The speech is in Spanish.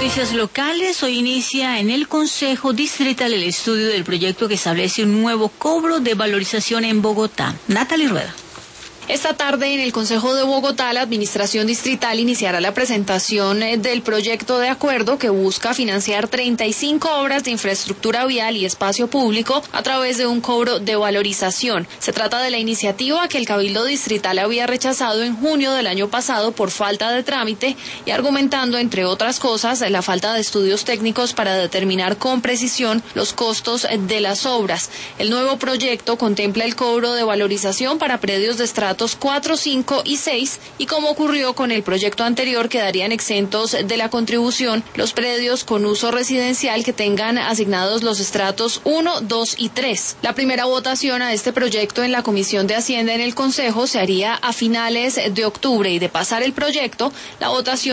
noticias locales, hoy inicia en el Consejo Distrital el estudio del proyecto que establece un nuevo cobro de valorización en Bogotá. Natalie Rueda. Esta tarde en el Consejo de Bogotá, la Administración Distrital iniciará la presentación del proyecto de acuerdo que busca financiar 35 obras de infraestructura vial y espacio público a través de un cobro de valorización. Se trata de la iniciativa que el Cabildo Distrital había rechazado en junio del año pasado por falta de trámite y argumentando, entre otras cosas, la falta de estudios técnicos para determinar con precisión los costos de las obras. El nuevo proyecto contempla el cobro de valorización para predios de estratos 4, 5 y 6 y como ocurrió con el proyecto anterior quedarían exentos de la contribución los predios con uso residencial que tengan asignados los estratos 1, 2 y 3. La primera votación a este proyecto en la Comisión de Hacienda en el Consejo se haría a finales de octubre y de pasar el proyecto, la votación